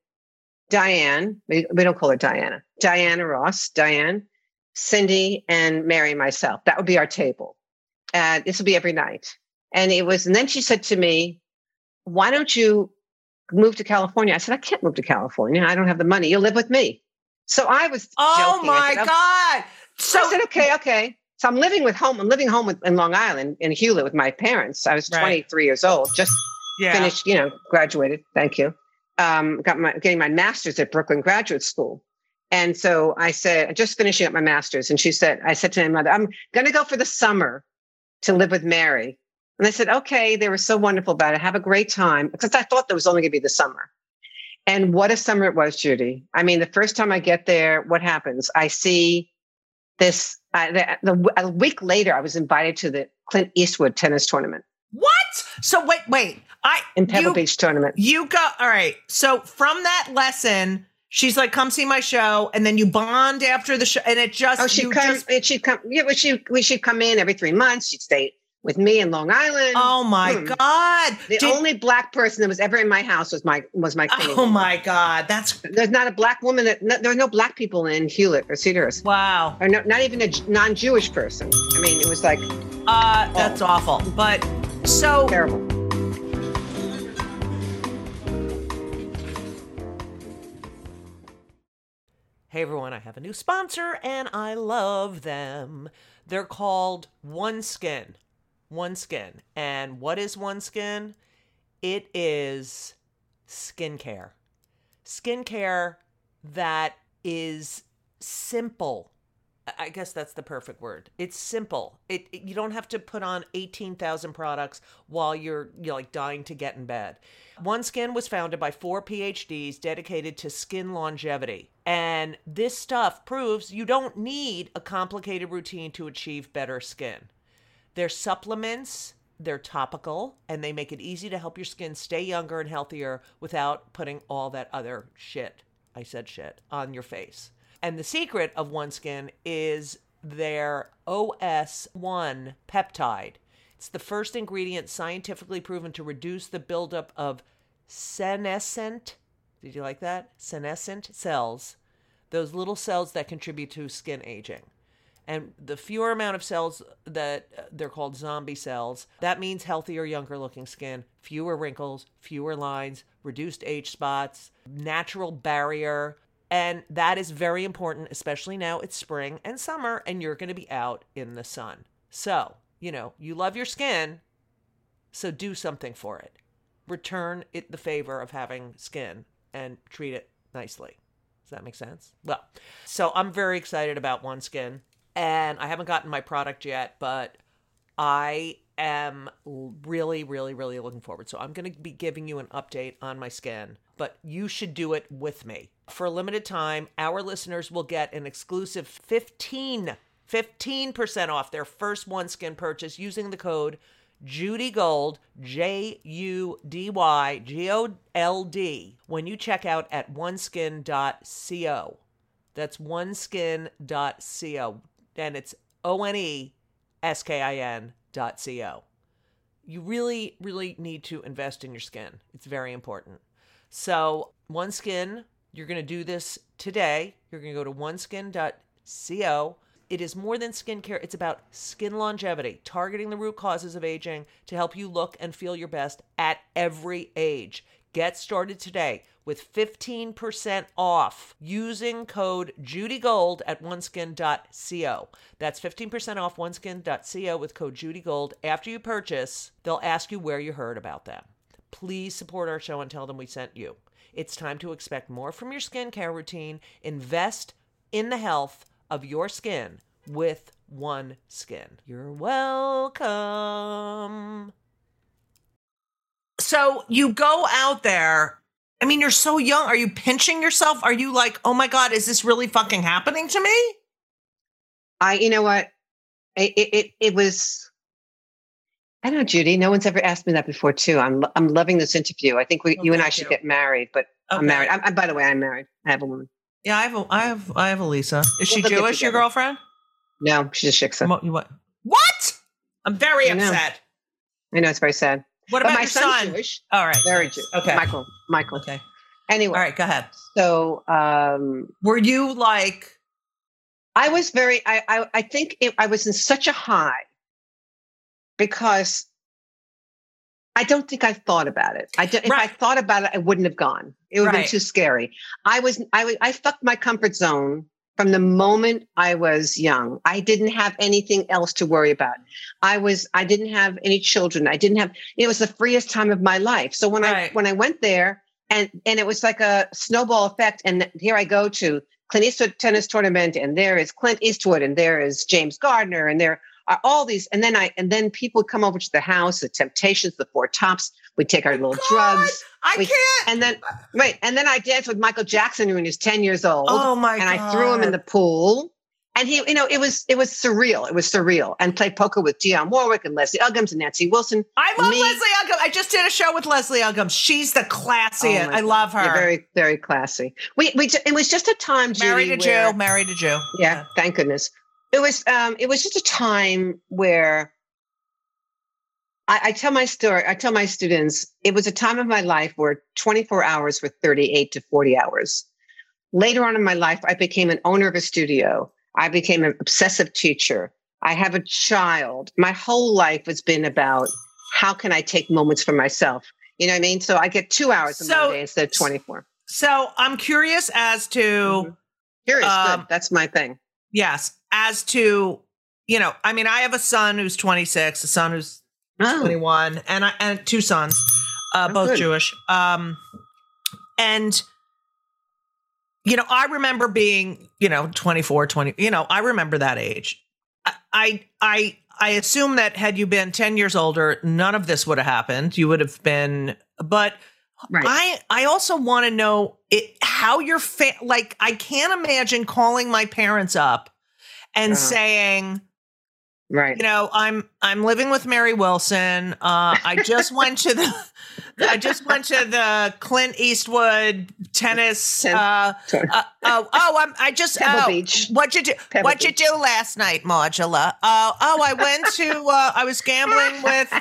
Diane. We, we don't call her Diana. Diana Ross. Diane. Cindy and Mary and myself. That would be our table. Uh, this would be every night. And it was, and then she said to me, why don't you move to California? I said, I can't move to California. I don't have the money. You'll live with me. So I was Oh joking. my said, God. So I said, okay, okay. So I'm living with home. I'm living home with, in Long Island in Hewlett with my parents. I was Right. twenty-three years old, just Yeah. finished, you know, graduated. Thank you. Um, got my, getting my master's at Brooklyn Graduate School. And so I said, just finishing up my master's. And she said, I said to my mother, I'm going to go for the summer to live with Mary. And I said, okay, they were so wonderful about it. Have a great time. Because I thought there was only going to be the summer. And what a summer it was, Judy. I mean, the first time I get there, what happens? I see this, uh, the, the, a week later, I was invited to the Clint Eastwood tennis tournament. What? So wait, wait. I In Pebble you, Beach tournament. You go, all right. So from that lesson, she's like, come see my show. And then you bond after the show. And it just, Oh, she'd you come, just, she'd come, yeah, well, she, we should come in every three months. She'd stay with me in Long Island. oh my Hmm. God. The Did- only black person that was ever in my house was my was my cleaning. oh my God. That's, There's not a black woman that no, there were no black people in Hewlett or Cedarhurst, wow. or no, not even a J- non-Jewish person. I mean, it was like Uh, that's awful. But so, terrible. hey everyone, I have a new sponsor and I love them. They're called OneSkin. OneSkin. And what is OneSkin? It is skincare. Skincare that is simple. I guess that's the perfect word. It's simple. It, it you don't have to put on eighteen thousand products while you're you're like dying to get in bed. OneSkin was founded by four P H Ds dedicated to skin longevity. And this stuff proves you don't need a complicated routine to achieve better skin. They're supplements, they're topical, and they make it easy to help your skin stay younger and healthier without putting all that other shit, I said shit, on your face. And the secret of OneSkin is their O S one peptide. It's the first ingredient scientifically proven to reduce the buildup of senescent, did you like that? Senescent cells, those little cells that contribute to skin aging. And the fewer amount of cells that uh, they're called zombie cells, that means healthier, younger looking skin, fewer wrinkles, fewer lines, reduced age spots, natural barrier. And that is very important, especially now it's spring and summer and you're going to be out in the sun. So, you know, you love your skin, so do something for it. Return it the favor of having skin and treat it nicely. Does that make sense? Well, so I'm very excited about OneSkin. And I haven't gotten my product yet, but I am really, really, really looking forward. So I'm going to be giving you an update on my skin, but you should do it with me. For a limited time, our listeners will get an exclusive fifteen, fifteen percent off their first OneSkin purchase using the code Judy Gold, J U D Y G O L D, when you check out at oneskin dot co. That's oneskin dot co. And it's O N E S K I N dot C O. You really, really need to invest in your skin. It's very important. So OneSkin, you're going to do this today. You're going to go to oneskin dot co. It is more than skincare. It's about skin longevity, targeting the root causes of aging to help you look and feel your best at every age. Get started today with fifteen percent off using code JudyGold at oneskin dot co. That's fifteen percent off oneskin dot co with code JudyGold. After you purchase, they'll ask you where you heard about them. Please support our show and tell them we sent you. It's time to expect more from your skincare routine. Invest in the health of your skin with OneSkin. You're welcome. So you go out there. I mean, you're so young. Are you pinching yourself? Are you like, oh my God, is this really fucking happening to me? I, you know what? It, it, it was, I don't know, Judy, no one's ever asked me that before too. I'm, I'm loving this interview. I think we, Oh, you and I thank should you. get married, but Okay. I'm married. I'm, I, by the way, I'm married. I have a woman. Yeah, I have a, I have, I have a Lisa. Is she We'll get Jewish, your together. girlfriend? No, she's a shiksa. Mo- you what? What? I'm very I know. upset. I know, it's very sad. What But about my your son's son? Jewish. All right. Very Jewish. Okay. Michael. Michael. Okay. Anyway. All right, go ahead. So, um, Were you like, I was very, I, I, I think it, I was in such a high because I don't think I thought about it. I did, if I Right. thought about it, I wouldn't have gone. It would have Right. been too scary. I was, I was, I fucked my comfort zone from the moment I was young. I didn't have anything else to worry about. I was, I didn't have any children. I didn't have, it was the freest time of my life. So when I, Right. when I went there and, and it was like a snowball effect. And here I go to Clint Eastwood tennis tournament, and there is Clint Eastwood, and there is James Gardner, and there are all these. And then I, and then people would come over to the house, the Temptations, the Four Tops. We take our little God, drugs. I We- can't. And then, wait, and then I danced with Michael Jackson when he was ten years old. Oh my and God. I threw him in the pool. And he, you know, it was, it was surreal. It was surreal. And played poker with Dionne Warwick and Leslie Uggams and Nancy Wilson. I love Me- Leslie Uggams. I just did a show with Leslie Uggams. She's the classiest. Oh my I God. love her. You're very, very classy. We, we, ju- it was just a time, Judy, married a where- Jew. Married a Jew. Yeah, thank goodness. It was, um, it was just a time where I, I tell my story. I tell my students, it was a time of my life where twenty-four hours were thirty-eight to forty hours. Later on in my life, I became an owner of a studio. I became an obsessive teacher. I have a child. My whole life has been about how can I take moments for myself? You know what I mean? So I get two hours in So- one day instead of twenty-four. So I'm curious as to, Mhm. Curious, Um, good. That's my thing. yes, as to, you know, I mean, I have a son who's twenty-six, a son who's Oh, twenty-one, and I, and two sons, uh, Oh, both good. Jewish. Um, and, you know, I remember being, you know, twenty-four, twenty, you know, I remember that age. I, I, I, I assume that had you been ten years older, none of this would have happened. You would have been, but right. I, I also want to know it, how your fa- like, I can't imagine calling my parents up and Uh-huh. saying, right. you know, I'm I'm living with Mary Wilson. Uh, I just went to the I just went to the Clint Eastwood tennis. Ten- Uh, Ten- uh, oh, oh, I'm, I just Pebble oh, Beach. What'd you do? Pebble What'd you Beach. do last night, Modula? Uh, oh, I went to. Uh, I was gambling with.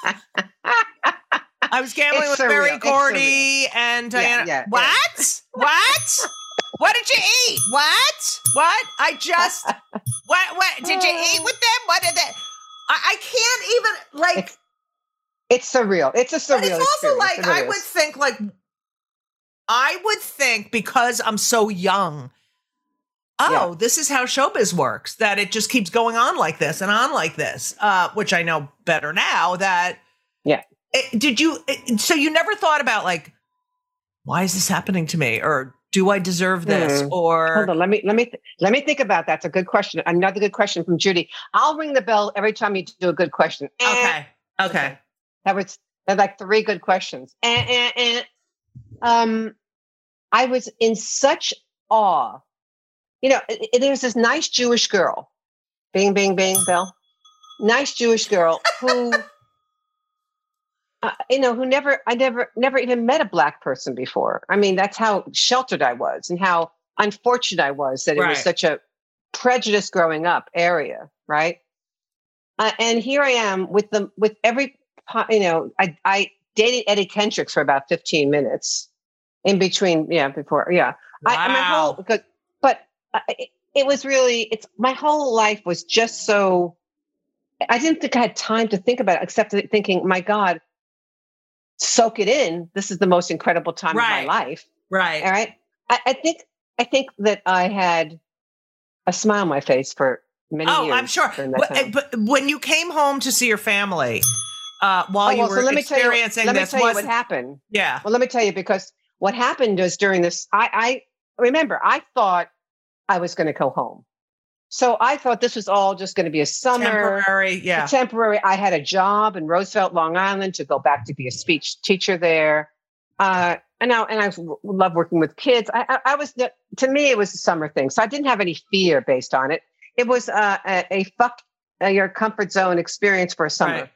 I was gambling It's with surreal. Barry It's Gordy and Yeah, Diana. yeah, yeah. what? What? What did you eat? What? What? I just. What? What? Did you eat with them? What did they? I, I can't even like. It's, it's surreal. It's a surreal But it's also experience. like It really I would is. think like I would think because I'm so young. Oh, Yeah. this is how showbiz works. That it just keeps going on like this and on like this. Uh, which I know better now. That Yeah. It- did you? it- so you never thought about like, why is this happening to me, or do I deserve this, Hmm. or Hold on. Let me let me th- let me think about that. That's a good question. Another good question from Judy. I'll ring the bell every time you do a good question. Eh. okay, okay, That was that's like three good questions. Eh, eh, eh. Um, I was in such awe. You know, i- i- there's this nice Jewish girl, Bing, Bing, Bing, Bell. Nice Jewish girl who, uh, you know, who never, I never, never even met a black person before. I mean, that's how sheltered I was and how unfortunate I was that it Right. was such a prejudice growing up area, right? Uh, and here I am with the with every, po- you know, I I dated Eddie Kendricks for about fifteen minutes in between, yeah, before, yeah. I, my whole, Wow. but, but uh, it, it was really, it's my whole life was just so. I didn't think I had time to think about it, except thinking, my God, soak it in. This is the most incredible time Right. of my life. Right. All right. I, I think I think that I had a smile on my face for many Oh, years. I'm sure. during that But, time. but when you came home to see your family, uh, while Oh, you well, were so let me tell you, experiencing let me this, tell you was what happened. yeah, Well, let me tell you, because what happened was during this, I, I remember I thought I was going to go home. So I thought this was all just going to be a summer. temporary, yeah, Temporary. I had a job in Roosevelt, Long Island, to go back to be a speech teacher there. Uh, and I, and I love working with kids. I, I, I was, to me, it was a summer thing. So I didn't have any fear based on it. It was uh, a, a fuck uh, your comfort zone experience for a summer. Right.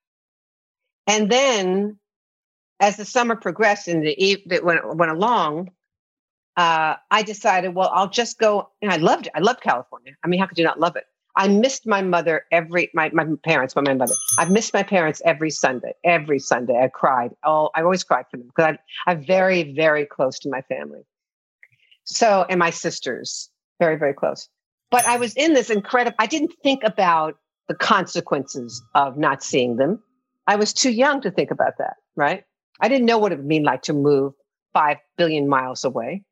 And then as the summer progressed and the eve that went, went along, uh, I decided, well, I'll just go. And I loved it. I loved California. I mean, how could you not love it? I missed my mother every, my, my parents, but my mother. I've missed my parents every Sunday. Every Sunday I cried. Oh, I always cried for them because I, I'm very, very close to my family. So, and my sisters, very, very close. But I was in this incredible, I didn't think about the consequences of not seeing them. I was too young to think about that, right? I didn't know what it would mean like to move five billion miles away.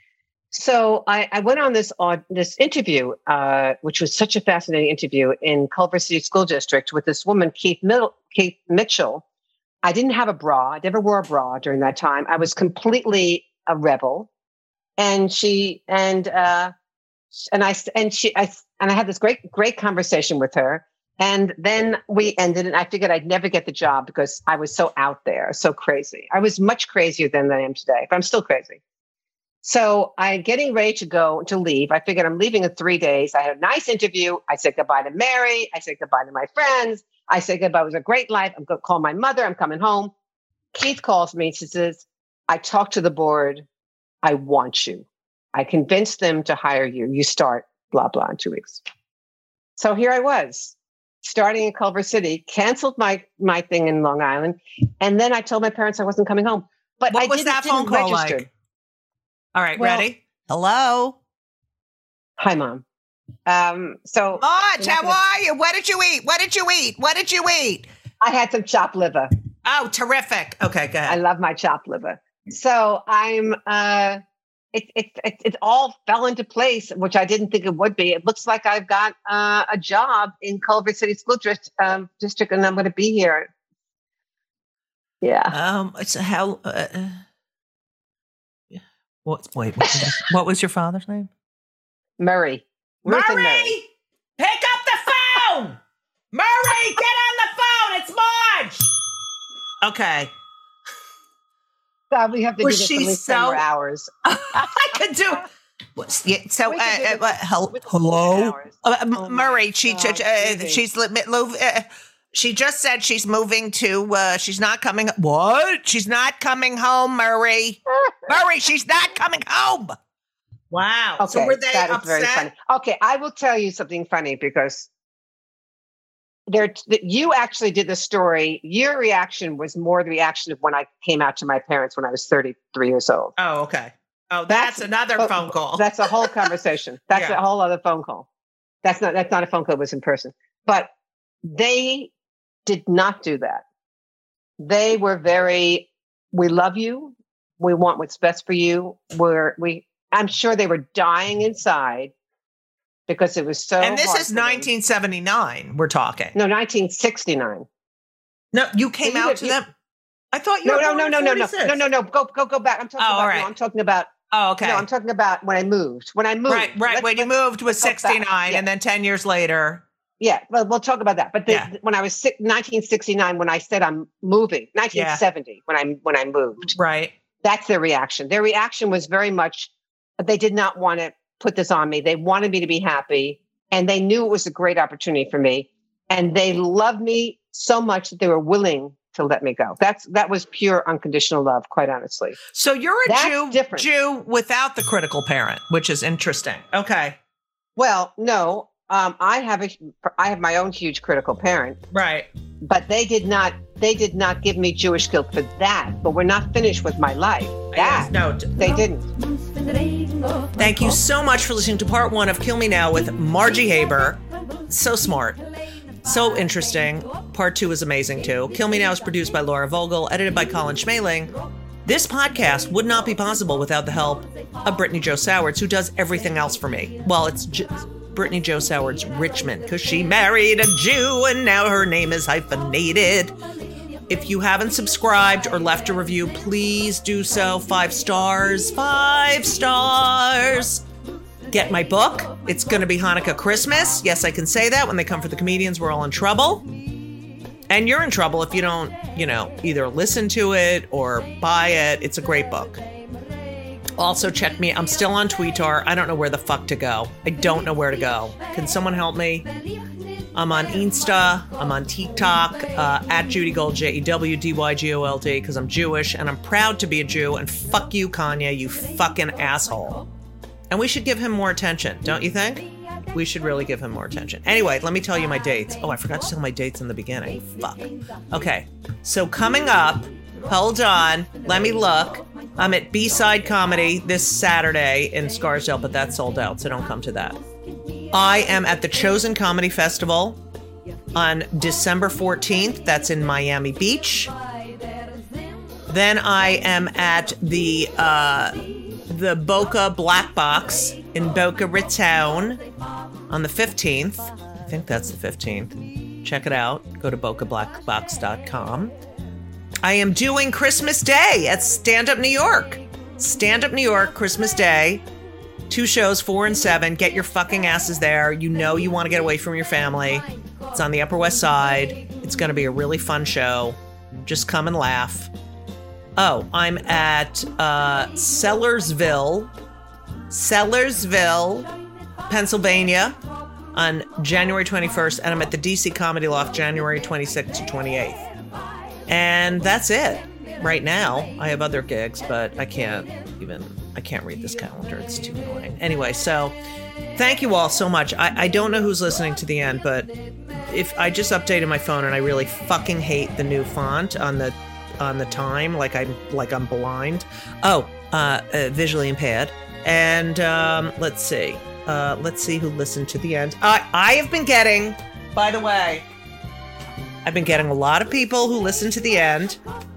So I, I went on this on this interview, uh, which was such a fascinating interview in Culver City School District with this woman, Keith, Middle, Keith Mitchell. I didn't have a bra. I never wore a bra during that time. I was completely a rebel, and she and uh, and I and she I and I had this great great conversation with her. And then we ended, and I figured I'd never get the job because I was so out there, so crazy. I was much crazier than I am today, but I'm still crazy. So I'm getting ready to go to leave. I figured I'm leaving in three days. I had a nice interview. I said goodbye to Mary. I said goodbye to my friends. I said goodbye. It was a great life. I'm going to call my mother. I'm coming home. Keith calls me. She says, I talked to the board. I want you. I convinced them to hire you. You start blah, blah in two weeks. So here I was, starting in Culver City, canceled my, my thing in Long Island. And then I told my parents I wasn't coming home. But what I was didn't, that phone didn't call register. like? All right, Well- ready? Hello, Hi, Mom. Um, so Marge. You're not How gonna- are you? What did you eat? What did you eat? What did you eat? I had some chopped liver. Oh, terrific. Okay, go I ahead. love my chopped liver. So I'm, uh, it, it, it, it all fell into place, which I didn't think it would be. It looks like I've got uh, a job in Culver City School District, um, District, and I'm going to be here. Yeah. Um, it's how. Uh, uh, what? Wait, what was, what was your father's name? Murray. Ruth and Murray, Murray. pick up the phone. Murray, get on the phone. It's Marge. Okay. God, we have to Was do this she at least ten so- more hours. I could do. What's- yeah, so, We uh, could do uh, this uh, hel- with hello, hours. uh, M- Oh my Murray. She, God, uh, really? she's li- mi- lo- uh, she just said she's moving to. Uh, she's not coming. What? She's not coming home, Murray. Murray, she's not coming home. Wow. Okay, so were they that is upset? very funny. Okay, I will tell you something funny because there, you actually did the story. Your reaction was more the reaction of when I came out to my parents when I was thirty-three years old. Oh, okay. Oh, that's, That's- another but- phone call. That's a whole conversation. That's Yeah. a whole other phone call. That's not that's not a phone call. It was in person. But they did not do that. They were very, we love you. We want what's best for you. We're we I'm sure they were dying inside because it was so and this hard is for them. nineteen seventy-nine. We're talking. No, nineteen sixty-nine. No, you came So you out did- to you- them. I thought you No, were no, born no, in no, no, no, forty-six. no, no, no. Go, go, go back. I'm talking Oh, about. all right. No, I'm talking about. Oh, okay. No, I'm talking about when I moved. When I moved. right, right. Let's- when you let's- moved was let's go back. sixty-nine, Yeah. and then ten years later. Yeah, well, we'll talk about that. But the, Yeah. when I was si- nineteen sixty-nine, when I said I'm moving, nineteen seventy, when I when I moved, Right. that's their reaction. Their reaction was very much they did not want to put this on me. They wanted me to be happy, and they knew it was a great opportunity for me, and they loved me so much that they were willing to let me go. That's that was pure unconditional love, quite honestly. So you're a That's Jew, different. Jew without the critical parent, which is interesting. Okay. Well, no, um, I have a I have my own huge critical parent. Right. But they did not they did not give me Jewish guilt for that. But we're not finished with my life. That Yes, no. t- they didn't. Thank you so much for listening to part one of Kill Me Now with Margie Haber. So smart. So interesting. Part two is amazing too. Kill Me Now is produced by Laura Vogel, edited by Colin Schmaling. This podcast would not be possible without the help of Brittany Jo Sowards, who does everything else for me. Well, it's J- Brittany Jo Sowards Richmond, because she married a Jew and now her name is hyphenated. If you haven't subscribed or left a review, please do so. Five stars. Five stars. Get my book. It's going to be Hanukkah Christmas. Yes, I can say that. When they come for the comedians, we're all in trouble. And you're in trouble if you don't, you know, either listen to it or buy it. It's a great book. Also, check me. I'm still on Twitter. I don't know where the fuck to go. I don't know where to go. Can someone help me? I'm on Insta, I'm on TikTok, uh, at Judy Gold, J E W D Y G O L D, because I'm Jewish, and I'm proud to be a Jew, and fuck you, Kanye, you fucking asshole. And we should give him more attention, don't you think? We should really give him more attention. Anyway, let me tell you my dates. Oh, I forgot to tell my dates in the beginning. Fuck. Okay, so coming up, hold on, let me look. I'm at B-Side Comedy this Saturday in Scarsdale, but that's sold out, so don't come to that. I am at the Chosen Comedy Festival on December fourteenth. That's in Miami Beach. Then I am at the uh, the Boca Black Box in Boca Raton on the fifteenth. I think that's the fifteenth. Check it out. Go to boca black box dot com. I am doing Christmas Day at Stand Up New York. Stand Up New York, Christmas Day. Two shows, four and seven. Get your fucking asses there. You know you want to get away from your family. It's on the Upper West Side. It's going to be a really fun show. Just come and laugh. Oh, I'm at uh, Sellersville, Sellersville, Pennsylvania on January twenty-first. And I'm at the D C Comedy Loft January twenty-sixth to twenty-eighth. And that's it. Right now, I have other gigs, but I can't even... I can't read this calendar. It's too annoying. Anyway, so thank you all so much. I, I don't know who's listening to the end, but if I just updated my phone and I really fucking hate the new font on the on the time, like I'm like I'm blind. Oh, uh, uh visually impaired. And um, let's see. Uh, let's see who listened to the end. I I have been getting, by the way, I've been getting a lot of people who listen to the end.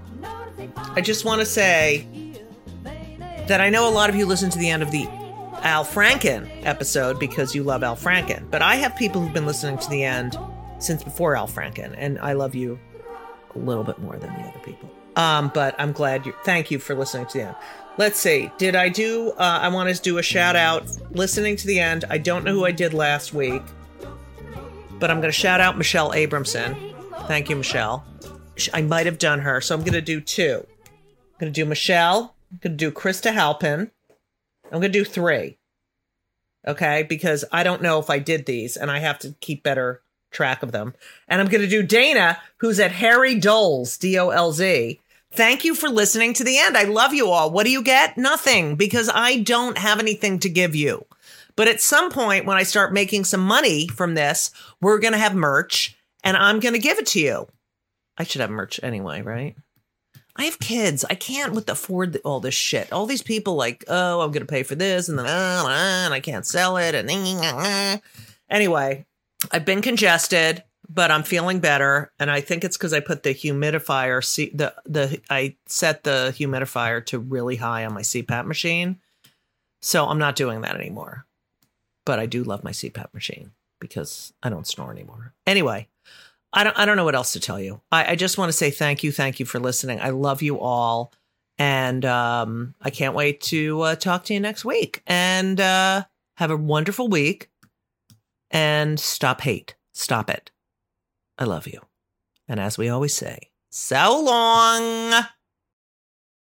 I just want to say that I know a lot of you listen to the end of the Al Franken episode because you love Al Franken. But I have people who've been listening to the end since before Al Franken, and I love you a little bit more than the other people. Um, but I'm glad you, thank you for listening to the end. Let's see, did I do, uh, I want to do a shout out listening to the end. I don't know who I did last week, but I'm going to shout out Michelle Abramson. Thank you, Michelle. I might have done her, so I'm going to do two. I'm going to do Michelle. I'm going to do Krista Halpin. I'm going to do three. Okay? Because I don't know if I did these, and I have to keep better track of them. And I'm going to do Dana, who's at Harry Doles, D O L Z. Thank you for listening to the end. I love you all. What do you get? Nothing, because I don't have anything to give you. But at some point, when I start making some money from this, we're going to have merch, and I'm going to give it to you. I should have merch anyway, right? I have kids. I can't afford all this shit. All these people like, oh, I'm going to pay for this, and then, uh, and I can't sell it. And uh. Anyway, I've been congested, but I'm feeling better. And I think it's because I put the humidifier, C- the the I set the humidifier to really high on my C PAP machine. So I'm not doing that anymore. But I do love my C PAP machine because I don't snore anymore. Anyway. I don't I don't know what else to tell you. I, I just want to say thank you. Thank you for listening. I love you all. And um, I can't wait to uh, talk to you next week. And uh, have a wonderful week. And stop hate. Stop it. I love you. And as we always say, so long.